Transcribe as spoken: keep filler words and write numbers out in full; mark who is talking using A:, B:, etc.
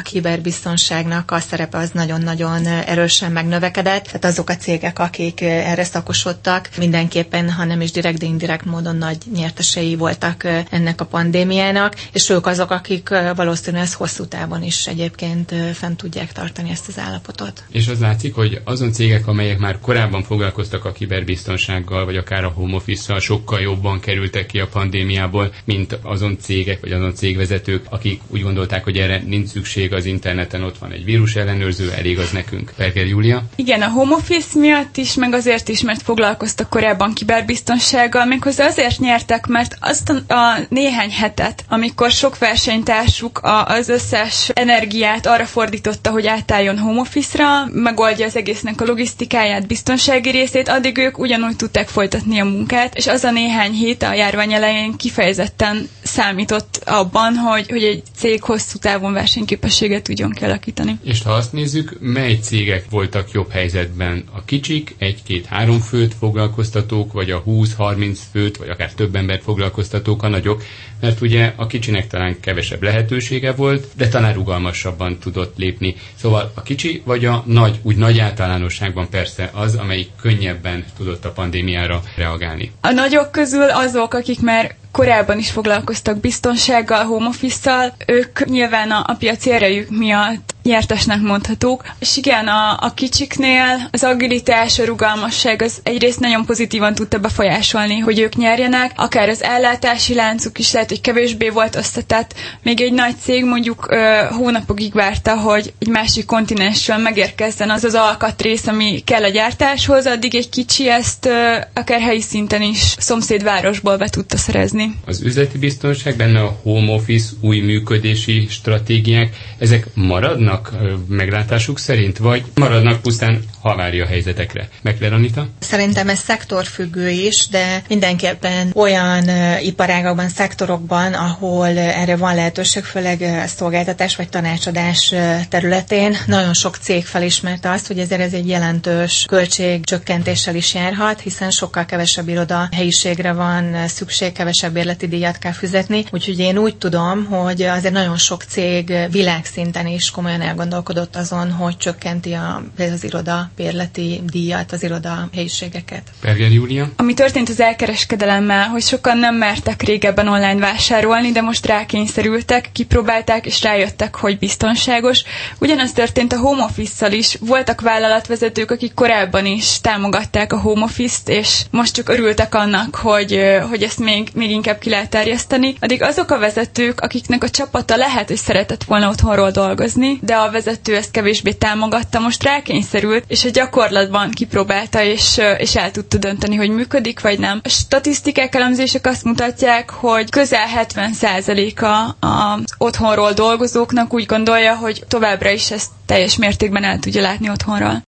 A: kiberbiztonságnak a szerepe az nagyon-nagyon erősen megnövekedett. Tehát azok a cégek, akik erre szakosodtak, mindenképpen, ha nem is direkt, de indirekt módon nagy nyertesei voltak ennek a pandémiának, és ők azok, akik valószínűleg ezt hosszú távon is egyébként fent tudják tartani ezt az állapotot.
B: És az látszik, hogy azon cégek, amelyek már korábban foglalkoztak a kiberbiztonsággal, vagy akár a home office-szal, sokkal jobban kerültek ki a pandémiából, mint azon cégek, vagy azon cégvezetők, akik úgy gondolták, hogy erre nincs szükség, az interneten ott van egy vírus ellenőrző, elég az nekünk. Berger Júlia?
C: Igen, a home office miatt is, meg azért is, mert foglalkoztak korábban kiberbiztonsággal, méghozzá azért nyertek, mert azt a, a néhány hetet, amikor sok versenytársuk a, az összes energiát arra fordította, hogy átálljon home office-ra, megoldja az egésznek a logisztikáját, biztonsági részét, addig ők ugyanúgy tudták folytatni a munkát, és az a néhány hét a járvány elején kifejezetten számított abban, hogy, hogy egy cég hosszú távon versenyképességet tudjon kialakítani.
B: És ha azt nézzük, mely cégek voltak jobb helyzetben? A kicsik, egy-két-három főt foglalkoztatók, vagy a húsz-harminc főt, vagy akár több embert foglalkoztatók a nagyok? Mert ugye a kicsinek talán kevesebb lehetősége volt, de talán rugalmasabban tudott lépni. Szóval a kicsi vagy a nagy, úgy nagy általánosságban persze az, amelyik könnyebben tudott a pandémiára reagálni.
C: A nagyok közül azok, akik már korábban is foglalkoztak biztonsággal, home office-szal, ők nyilván a, a piaci erejük miatt nyertesnek mondhatók. És igen, a, a kicsiknél az agilitás, a rugalmasság az egyrészt nagyon pozitívan tudta befolyásolni, hogy ők nyerjenek, akár az ellátási láncuk is lehet, hogy kevésbé volt összetett. Még egy nagy cég mondjuk ö, hónapokig várta, hogy egy másik kontinensről megérkezzen az az alkatrész, ami kell a gyártáshoz, addig egy kicsi ezt ö, akár helyi szinten is szomszédvárosból be tudta szerezni.
B: Az üzleti biztonság, benne a home office, új működési stratégiák, ezek maradnak meglátásuk szerint, vagy maradnak pusztán havária helyzetekre? Megler Anita?
A: Szerintem ez szektorfüggő is, de mindenképpen olyan uh, iparágakban, szektorokban, ahol uh, erre van lehetőség, főleg uh, szolgáltatás vagy tanácsadás uh, területén, nagyon sok cég felismerte azt, hogy ezért ez egy jelentős költségcsökkentéssel is járhat, hiszen sokkal kevesebb iroda helyiségre van uh, szükség, kevesebb bérleti díjat kell fizetni. Úgyhogy én úgy tudom, hogy azért nagyon sok cég világszinten is komolyan elgondolkodott azon, hogy csökkenti a, az iroda bérleti díjat, az iroda helyiségeket.
B: Berger Júlia?
C: Ami történt az elkereskedelemmel, hogy sokan nem mertek régebben online vásárolni, de most rákényszerültek, kipróbálták és rájöttek, hogy biztonságos. Ugyanaz történt a home office-szal is. Voltak vállalatvezetők, akik korábban is támogatták a home office-t, és most csak örültek annak, hogy, hogy ezt még, még inkább ki lehet terjeszteni. Addig azok a vezetők, akiknek a csapata lehet, hogy szeretett volna otthonról dolgozni, de a vezető ezt kevésbé támogatta, most rákényszerült, és a gyakorlatban kipróbálta, és, és el tudta dönteni, hogy működik, vagy nem. A statisztikák, elemzések azt mutatják, hogy közel hetven százaléka az otthonról dolgozóknak úgy gondolja, hogy továbbra is ezt teljes mértékben el tudja látni otthonról.